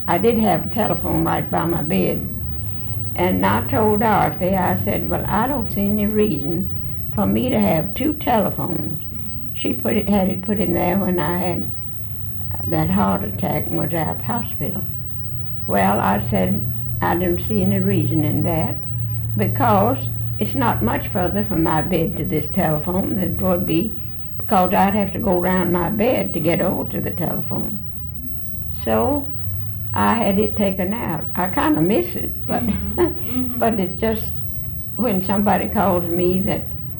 I did have a telephone right by my bed. And I told Dorothy, I said, well, I don't see any reason for me to have two telephones. She had it put in there when I had that heart attack and was out of the hospital. Well, I said, I didn't see any reason in that because it's not much further from my bed to this telephone than it would be because I'd have to go around my bed to get over to the telephone. So I had it taken out. I kind of miss it, but but it's just when somebody calls me that,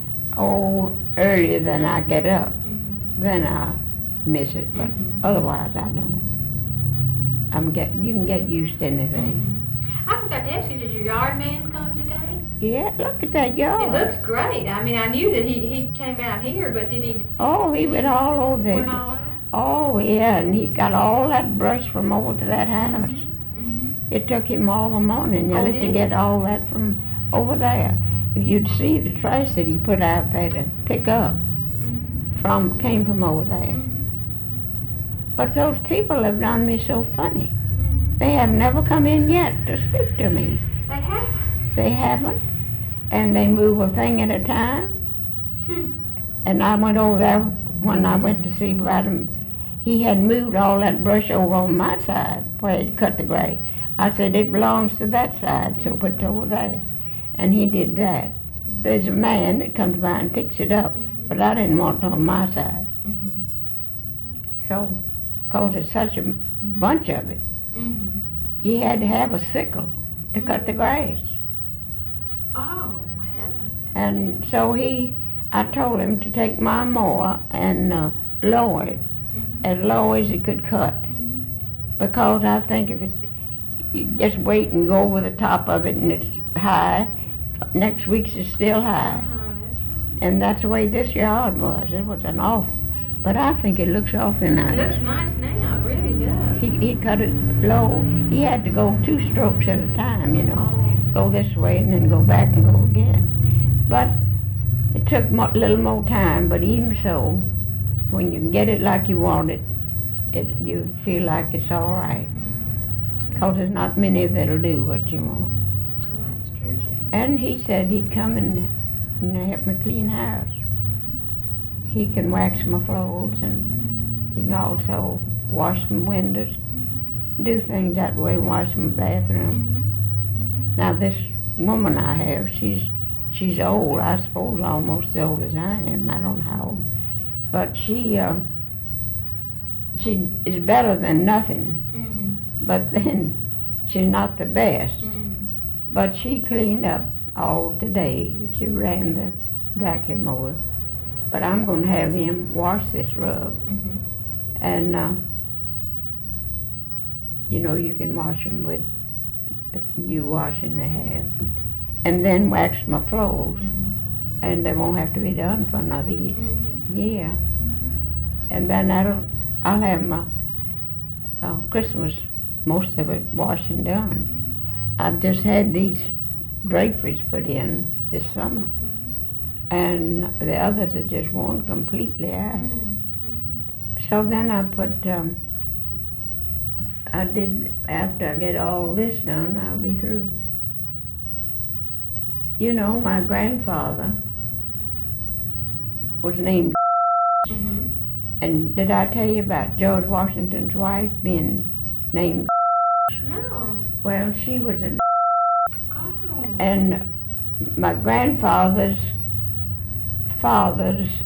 earlier than I get up, then I miss it, but otherwise I don't. You can get used to anything. I forgot to ask you, did your yard man come today? Yeah, look at that yard. It looks great. I mean, I knew that he came out here, but did he? Oh, he went all over there. Went all over? Oh, yeah, and he got all that brush from over to that house. It took him all the morning, to get all that from over there. If you'd see the trash that he put out there to pick up, came from over there. But those people have done me so funny. They have never come in yet to speak to me. They have? They haven't. And they move a thing at a time. And I went over there when I went to see about him. He had moved all that brush over on my side where he cut the grass. I said, it belongs to that side, so put it over there. And he did that. There's a man that comes by and picks it up, but I didn't want it on my side. So, because there's such a bunch of it, he had to have a sickle to cut the grass. Oh, heavens. And so I told him to take my mower and lower it as low as he could cut. Because I think if you just wait and go over the top of it and it's high, next week's is still high. That's right. And that's the way this yard was. It was an awful, but I think it looks awfully nice. It looks nice now, it really does. He cut it low. He had to go 2 strokes at a time, Go this way and then go back and go again. But it took a little more time, but even so, when you get it like you want it, you feel like it's all right. Because there's not many that'll do what you want. Oh, that's true, too. And he said he'd come and help me clean house. He can wax my floors and he can also wash my windows, do things that way, and wash my bathroom. Now this woman I have, she's old, I suppose almost as old as I am. I don't know how old. But she is better than nothing. But then she's not the best. But she cleaned up all today. She ran the vacuum over. But I'm going to have him wash this rug. And, you can wash them with the new washing they have. And then wax my floors. And they won't have to be done for another year. And then I'll have my Christmas, most of it washing done. I've just had these draperies put in this summer. And the others are just worn completely out. So then I put, after I get all this done, I'll be through. My grandfather was named And did I tell you about George Washington's wife being named? No. Well, she was a Oh. and my grandfather's father's,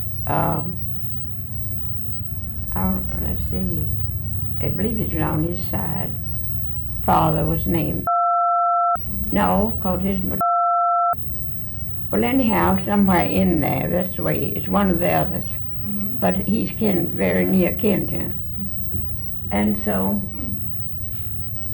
let's see, I believe it was on his side, father was named. No, because his well, anyhow, somewhere in there, that's the way, it's one of the others. But he's very near kin to him. And so